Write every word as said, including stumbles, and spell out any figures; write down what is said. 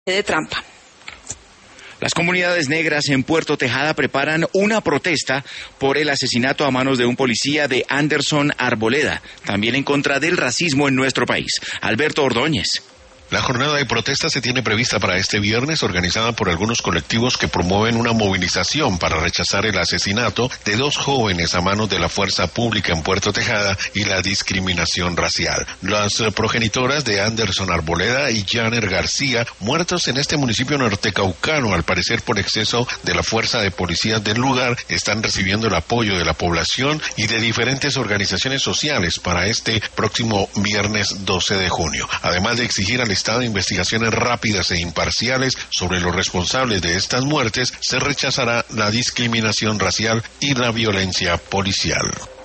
de trampa. Las comunidades negras en Puerto Tejada preparan una protesta por el asesinato a manos de un policía de Anderson Arboleda, también en contra del racismo en nuestro país. Alberto Ordóñez. La jornada de protesta se tiene prevista para este viernes, organizada por algunos colectivos que promueven una movilización para rechazar el asesinato de dos jóvenes a manos de la fuerza pública en Puerto Tejada y la discriminación racial. Las progenitoras de Anderson Arboleda y Janer García, muertos en este municipio nortecaucano, al parecer por exceso de la fuerza de policías del lugar, están recibiendo el apoyo de la población y de diferentes organizaciones sociales para este próximo viernes doce de junio. Además de exigir al Estado investigaciones rápidas e imparciales sobre los responsables de estas muertes, se rechazará la discriminación racial y la violencia policial.